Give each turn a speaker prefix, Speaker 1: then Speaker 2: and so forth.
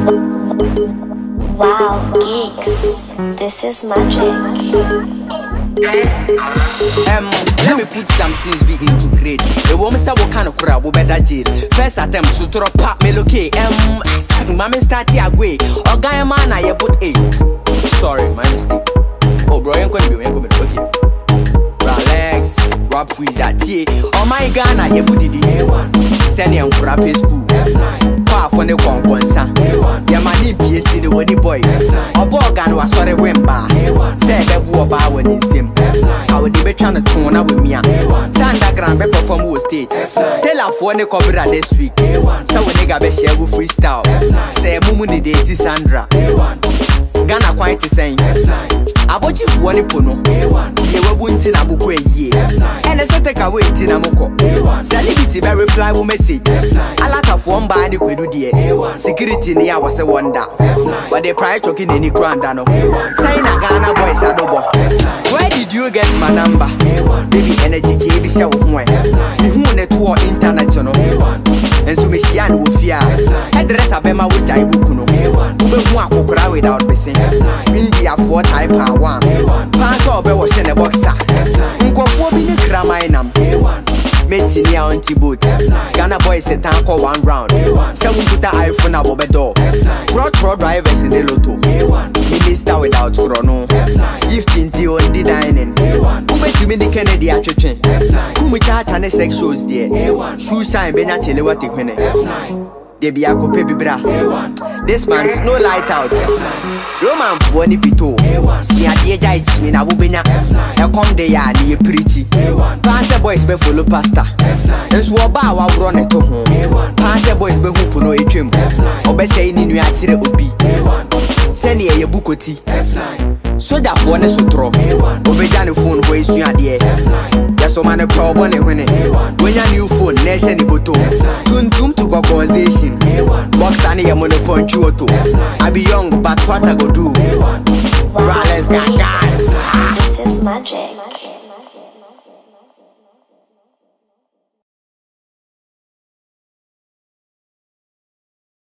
Speaker 1: Wow, geeks, this is magic.
Speaker 2: Let me put some things be into grade. The woman said what kind of crowd will better jail. First attempt to throw pop me look Mommy start here way. Or guy man I put 8. Sorry, my mistake. Oh bro, you're gonna be okay. Relax, rap quiz at T. Oh my Ghana, you put it A1. Send him for a school. Far from the conquensa. Yeah, my name is the wedding boy. A borgan was sorry when bar. Said that war bar when in sim. I would be trying to tune up with me. Sanda Grand perform who stage. Tell her for the cover this week. So we nigga be share with freestyle. Say Mumuni de Sandra. Ghana quite the same. I bought you for one pono. You were wanting a book ye. And I said take away Tinamoko. Celebrity by reply will message. A lot of one by the Quedu dear. Security near was a wonder. But they prior talking any grandano. Saying a Ghana boys adobo. Where did you get my number? Baby energy KB show one. You want to war internet no. And so Michian will fear. Address a bema which I book no. Who walk without missing. India 4 type one. Pass over was in a boxer. Uncle 4 minute grammar. Meeting near anti-boot. Ghana boys a tank or 1 round. 7 put the iPhone out of the door. Trot drivers in the lotto. Minister without chrono. Gifting to on the dining. Who bet you mean the Kennedy at church? Who me charge and sex shows there. Shoe shine be naturally what the minute. They be a baby bra. This man's no light out. Roman for any pito. See a dear judge me na bubina. I come there and you preachy. Pass boys be follow pastor. It's what bar wa run it to home. Pass boys be who puno a trim. Obe say ni nu achire obi. Send ye your bukoti. So that for ne sutro. Obe jani phone where is you adie. Yes, so man a problem when your new phone nation iboto. Tuntum to go conversation. Box and your money punch you to. I be young, but what I go do?
Speaker 1: Wow, geeks, this is magic.